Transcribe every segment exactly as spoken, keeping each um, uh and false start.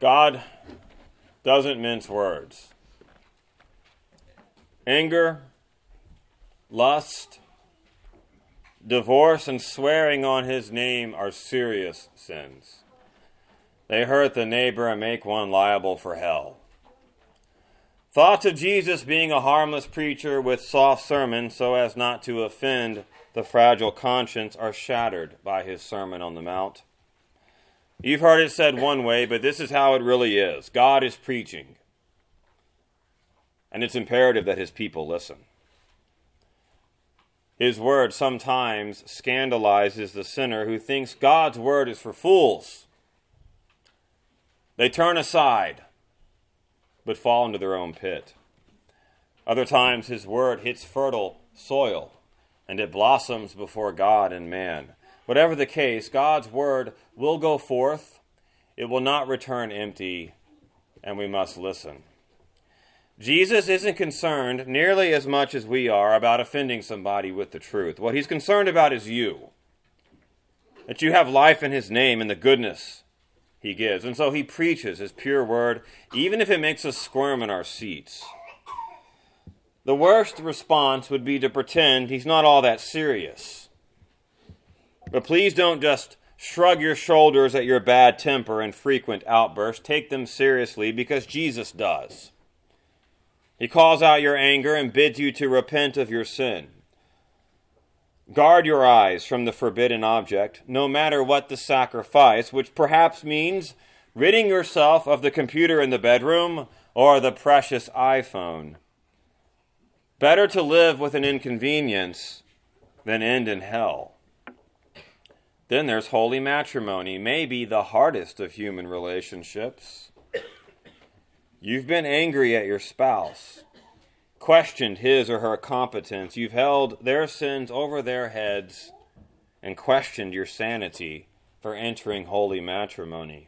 God doesn't mince words. Anger, lust, divorce, and swearing on his name are serious sins. They hurt the neighbor and make one liable for hell. Thoughts of Jesus being a harmless preacher with soft sermons so as not to offend the fragile conscience are shattered by his Sermon on the Mount. You've heard it said one way, but this is how it really is. God is preaching, and it's imperative that his people listen. His word sometimes scandalizes the sinner who thinks God's word is for fools. They turn aside, but fall into their own pit. Other times his word hits fertile soil, and it blossoms before God and man. Whatever the case, God's word will go forth. It will not return empty, and we must listen. Jesus isn't concerned nearly as much as we are about offending somebody with the truth. What he's concerned about is you, that you have life in his name and the goodness he gives. And so he preaches his pure word, even if it makes us squirm in our seats. The worst response would be to pretend he's not all that serious. But please don't just shrug your shoulders at your bad temper and frequent outbursts. Take them seriously, because Jesus does. He calls out your anger and bids you to repent of your sin. Guard your eyes from the forbidden object, no matter what the sacrifice, which perhaps means ridding yourself of the computer in the bedroom or the precious iPhone. Better to live with an inconvenience than end in hell. Then there's holy matrimony, maybe the hardest of human relationships. You've been angry at your spouse, questioned his or her competence. You've held their sins over their heads and questioned your sanity for entering holy matrimony.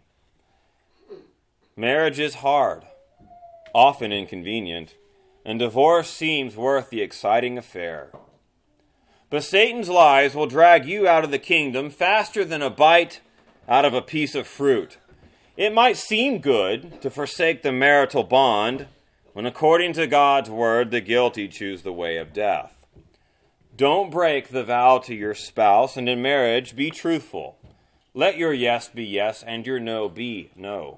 Marriage is hard, often inconvenient, and divorce seems worth the exciting affair. But Satan's lies will drag you out of the kingdom faster than a bite out of a piece of fruit. It might seem good to forsake the marital bond when, according to God's word, the guilty choose the way of death. Don't break the vow to your spouse, and in marriage, be truthful. Let your yes be yes and your no be no.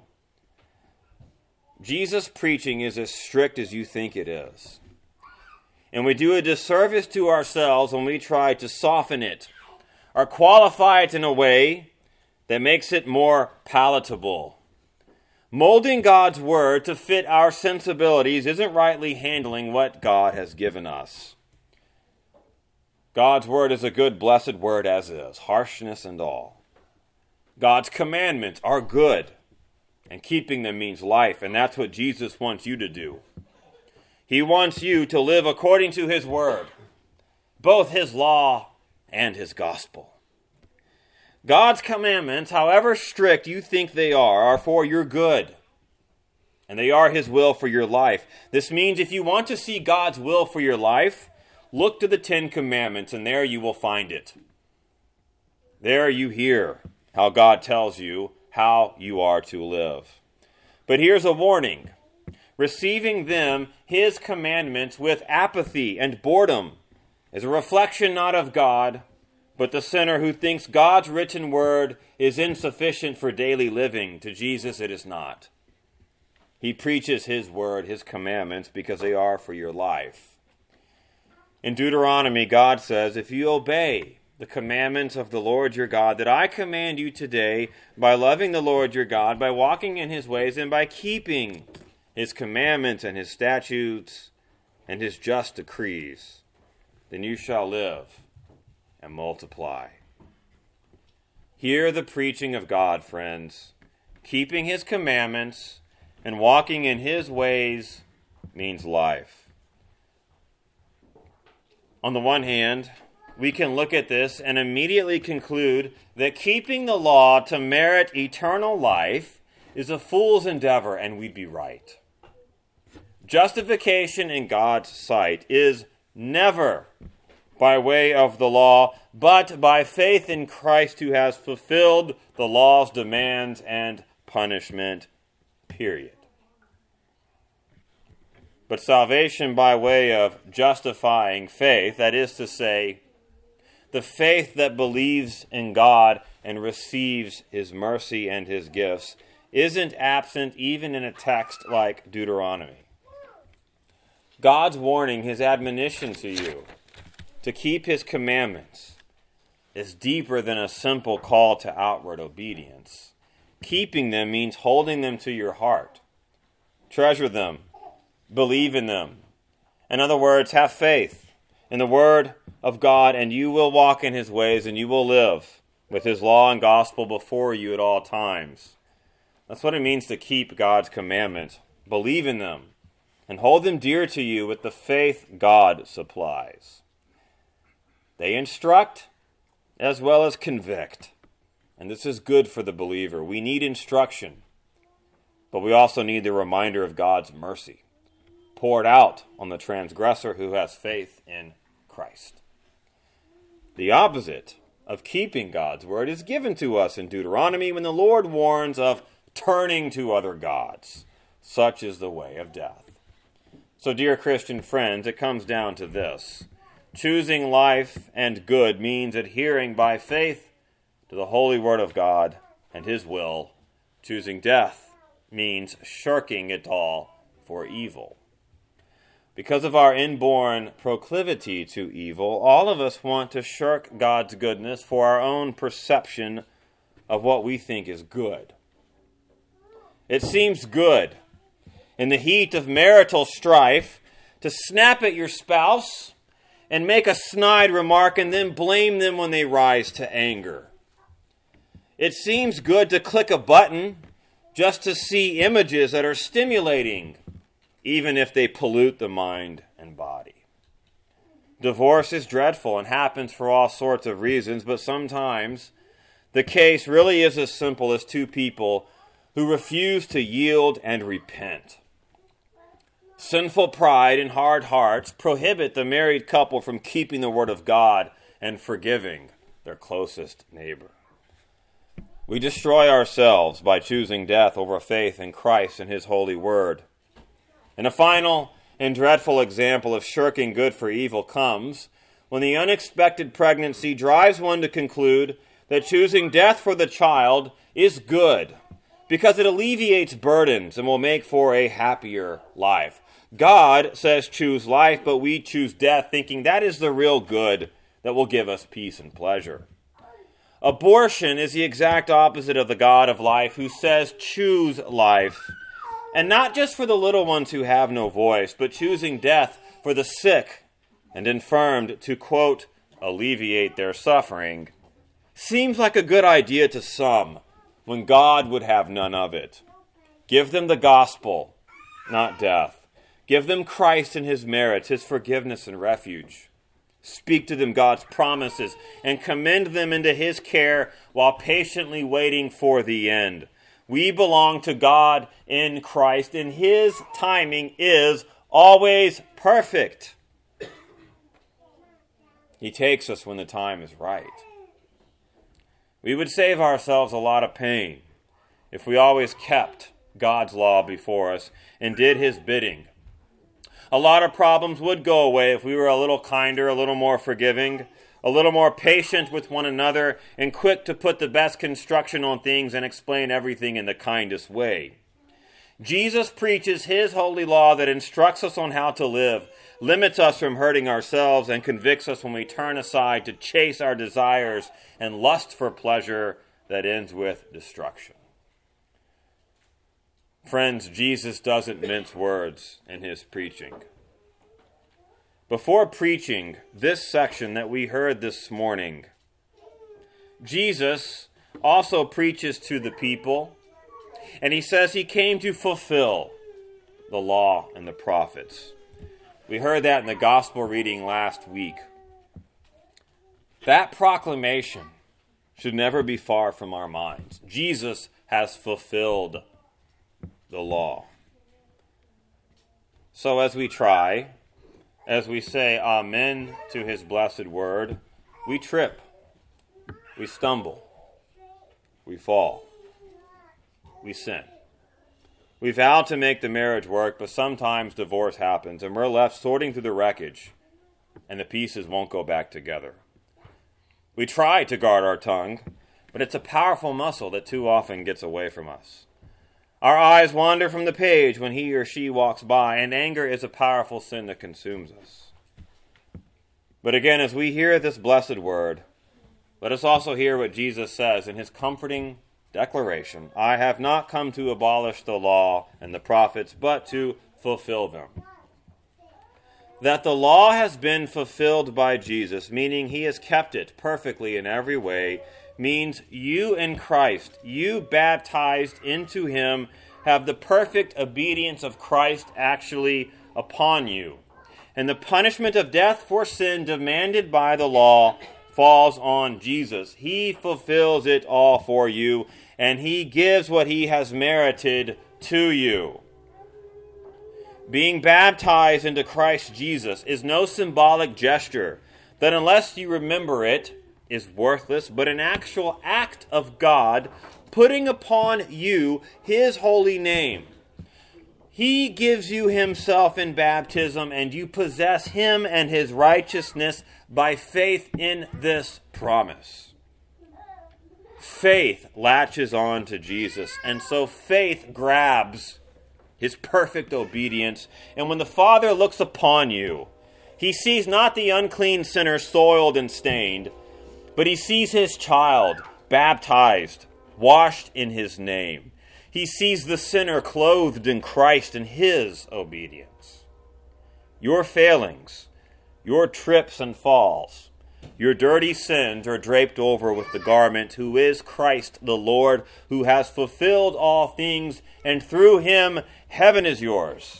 Jesus' preaching is as strict as you think it is. And we do a disservice to ourselves when we try to soften it or qualify it in a way that makes it more palatable. Molding God's word to fit our sensibilities isn't rightly handling what God has given us. God's word is a good, blessed word as is, harshness and all. God's commandments are good, and keeping them means life, and that's what Jesus wants you to do. He wants you to live according to his word, both his law and his gospel. God's commandments, however strict you think they are, are for your good, and they are his will for your life. This means if you want to see God's will for your life, look to the Ten Commandments, and there you will find it. There you hear how God tells you how you are to live. But here's a warning. Receiving them, his commandments, with apathy and boredom is a reflection not of God, but the sinner who thinks God's written word is insufficient for daily living. To Jesus it is not. He preaches his word, his commandments, because they are for your life. In Deuteronomy, God says, if you obey the commandments of the Lord your God that I command you today, by loving the Lord your God, by walking in his ways, and by keeping his commandments and his statutes and his just decrees, then you shall live and multiply. Hear the preaching of God, friends. Keeping his commandments and walking in his ways means life. On the one hand, we can look at this and immediately conclude that keeping the law to merit eternal life is a fool's endeavor, and we'd be right. Justification in God's sight is never by way of the law, but by faith in Christ, who has fulfilled the law's demands and punishment period. But salvation by way of justifying faith, that is to say, the faith that believes in God and receives his mercy and his gifts, isn't absent even in a text like Deuteronomy. God's warning, his admonition to you to keep his commandments is deeper than a simple call to outward obedience. Keeping them means holding them to your heart. Treasure them. Believe in them. In other words, have faith in the word of God, and you will walk in his ways, and you will live with his law and gospel before you at all times. That's what it means to keep God's commandments. Believe in them and hold them dear to you with the faith God supplies. They instruct as well as convict. And this is good for the believer. We need instruction, but we also need the reminder of God's mercy poured out on the transgressor who has faith in Christ. The opposite of keeping God's word is given to us in Deuteronomy when the Lord warns of turning to other gods. Such is the way of death. So, dear Christian friends, it comes down to this. Choosing life and good means adhering by faith to the holy word of God and his will. Choosing death means shirking it all for evil. Because of our inborn proclivity to evil, all of us want to shirk God's goodness for our own perception of what we think is good. It seems good in the heat of marital strife to snap at your spouse and make a snide remark and then blame them when they rise to anger. It seems good to click a button just to see images that are stimulating, even if they pollute the mind and body. Divorce is dreadful and happens for all sorts of reasons, but sometimes the case really is as simple as two people who refuse to yield and repent. Sinful pride and hard hearts prohibit the married couple from keeping the word of God and forgiving their closest neighbor. We destroy ourselves by choosing death over faith in Christ and his holy word. And a final and dreadful example of shirking good for evil comes when the unexpected pregnancy drives one to conclude that choosing death for the child is good because it alleviates burdens and will make for a happier life. God says choose life, but we choose death, thinking that is the real good that will give us peace and pleasure. Abortion is the exact opposite of the God of life who says choose life. And not just for the little ones who have no voice, but choosing death for the sick and infirmed to, quote, alleviate their suffering, seems like a good idea to some when God would have none of it. Give them the gospel, not death. Give them Christ and his merits, his forgiveness and refuge. Speak to them God's promises and commend them into his care while patiently waiting for the end. We belong to God in Christ, and his timing is always perfect. He takes us when the time is right. We would save ourselves a lot of pain if we always kept God's law before us and did his bidding. A lot of problems would go away if we were a little kinder, a little more forgiving, a little more patient with one another, and quick to put the best construction on things and explain everything in the kindest way. Jesus preaches his holy law that instructs us on how to live, limits us from hurting ourselves, and convicts us when we turn aside to chase our desires and lust for pleasure that ends with destruction. Friends, Jesus doesn't mince words in his preaching. Before preaching this section that we heard this morning, Jesus also preaches to the people, and he says he came to fulfill the law and the prophets. We heard that in the gospel reading last week. That proclamation should never be far from our minds. Jesus has fulfilled the law. So as we try, as we say amen to his blessed word, we trip, we stumble, we fall, we sin. We vow to make the marriage work, but sometimes divorce happens, and we're left sorting through the wreckage, and the pieces won't go back together. We try to guard our tongue, but it's a powerful muscle that too often gets away from us. Our eyes wander from the page when he or she walks by, and anger is a powerful sin that consumes us. But again, as we hear this blessed word, let us also hear what Jesus says in his comforting declaration, I have not come to abolish the law and the prophets, but to fulfill them. That the law has been fulfilled by Jesus, meaning he has kept it perfectly in every way, means you in Christ, you baptized into him, have the perfect obedience of Christ actually upon you. And the punishment of death for sin demanded by the law falls on Jesus. He fulfills it all for you, and he gives what he has merited to you. Being baptized into Christ Jesus is no symbolic gesture that, unless you remember it, is worthless, but an actual act of God putting upon you his holy name. He gives you himself in baptism, and you possess him and his righteousness by faith in this promise. Faith latches on to Jesus, and so faith grabs his perfect obedience. And when the Father looks upon you, he sees not the unclean sinner soiled and stained, but he sees his child baptized, washed in his name. He sees the sinner clothed in Christ and his obedience. Your failings, your trips and falls, your dirty sins are draped over with the garment who is Christ the Lord, who has fulfilled all things, and through him heaven is yours.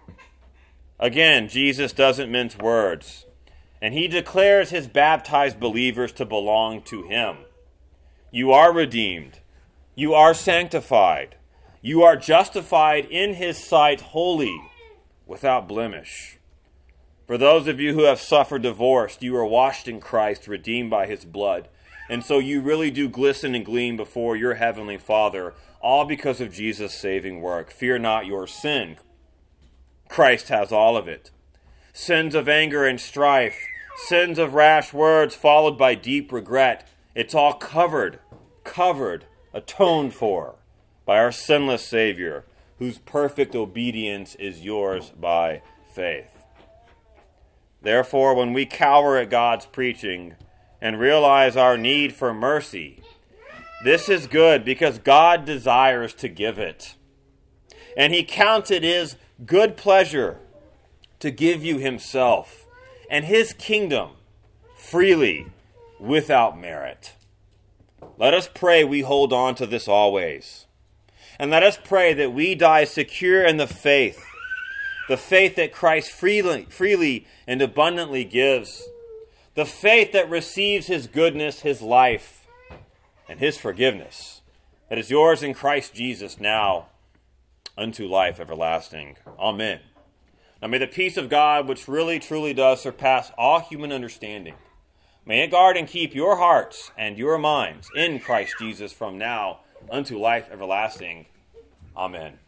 Again, Jesus doesn't mince words, and he declares his baptized believers to belong to him. You are redeemed. You are sanctified. You are justified in his sight, holy, without blemish. For those of you who have suffered divorce, you are washed in Christ, redeemed by his blood. And so you really do glisten and gleam before your heavenly Father, all because of Jesus' saving work. Fear not your sin. Christ has all of it. Sins of anger and strife, sins of rash words followed by deep regret. It's all covered, covered, atoned for by our sinless Savior, whose perfect obedience is yours by faith. Therefore, when we cower at God's preaching and realize our need for mercy, this is good because God desires to give it. And he counts it his good pleasure to give you himself and his kingdom freely without merit. Let us pray we hold on to this always. And let us pray that we die secure in the faith, the faith that Christ freely, freely and abundantly gives, the faith that receives his goodness, his life, and his forgiveness, that is yours in Christ Jesus now unto life everlasting. Amen. Now may the peace of God, which really truly does surpass all human understanding, may it guard and keep your hearts and your minds in Christ Jesus from now unto life everlasting. Amen.